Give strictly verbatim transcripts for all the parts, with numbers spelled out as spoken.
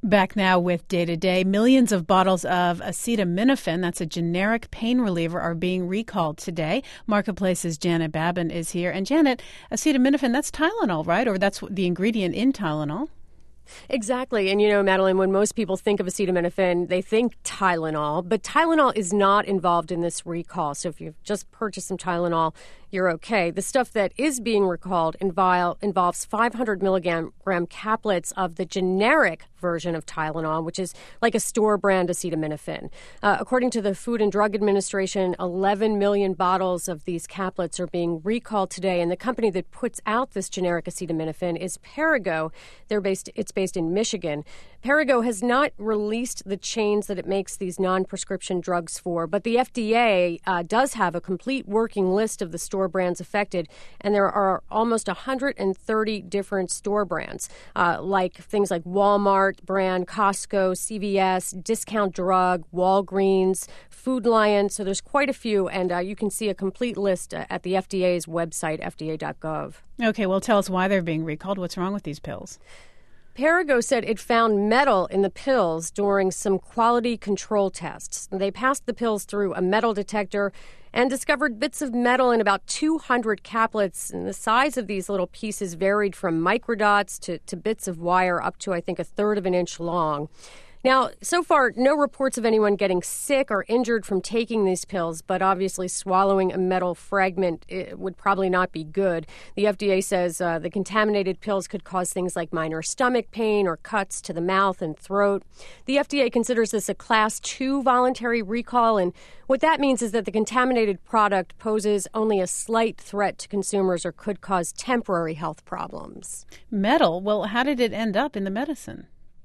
Back now with Day to Day. Millions of bottles of acetaminophen, that's a generic pain reliever, are being recalled today. Marketplace's Janet Babin is here. And Janet, acetaminophen, that's Tylenol, right? Or that's the ingredient in Tylenol? Exactly. And, you know, Madeline, when most people think of acetaminophen, they think Tylenol. But Tylenol is not involved in this recall. So if you've just purchased some Tylenol, you're okay. The stuff that is being recalled invol- involves five hundred milligram caplets of the generic version of Tylenol, which is like a store brand acetaminophen. Uh, according to the Food and Drug Administration, eleven million bottles of these caplets are being recalled today. And the company that puts out this generic acetaminophen is Perrigo. They're based, it's based in Michigan. Perrigo has not released the chains that it makes these non-prescription drugs for, but the F D A uh, does have a complete working list of the store brands affected, and there are almost one hundred thirty different store brands, uh, like things like Walmart brand, Costco, C V S, Discount Drug, Walgreens, Food Lion. So there's quite a few, and uh, you can see a complete list uh, at the F D A's website, F D A dot gov. Okay, well, tell us why they're being recalled. What's wrong with these pills? Perrigo said it found metal in the pills during some quality control tests. They passed the pills through a metal detector and discovered bits of metal in about two hundred caplets. And the size of these little pieces varied from microdots to, to bits of wire up to, I think, a third of an inch long. Now, so far, no reports of anyone getting sick or injured from taking these pills, but obviously swallowing a metal fragment it would probably not be good. The F D A says uh, the contaminated pills could cause things like minor stomach pain or cuts to the mouth and throat. The F D A considers this a class two voluntary recall, and what that means is that the contaminated product poses only a slight threat to consumers or could cause temporary health problems. Metal? Well, how did it end up in the medicine?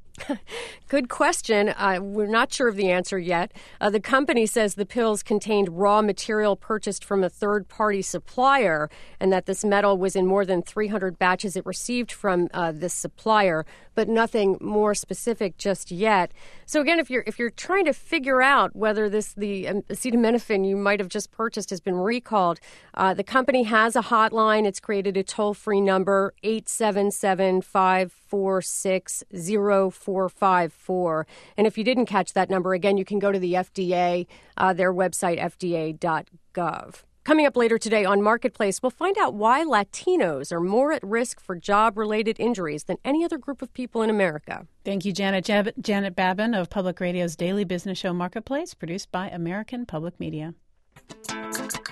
Good question. Uh, we're not sure of the answer yet. Uh, the company says the pills contained raw material purchased from a third-party supplier and that this metal was in more than three hundred batches it received from uh, this supplier, but nothing more specific just yet. So again, if you're if you're trying to figure out whether this the um, acetaminophen you might have just purchased has been recalled, uh, the company has a hotline. It's created a toll-free number, eight seven seven, five four six, zero four five four. And if you didn't catch that number, again, you can go to the F D A, uh, their website, F D A dot gov. Coming up later today on Marketplace, we'll find out why Latinos are more at risk for job-related injuries than any other group of people in America. Thank you, Janet. Jab- Janet Babin of Public Radio's daily business show Marketplace, produced by American Public Media.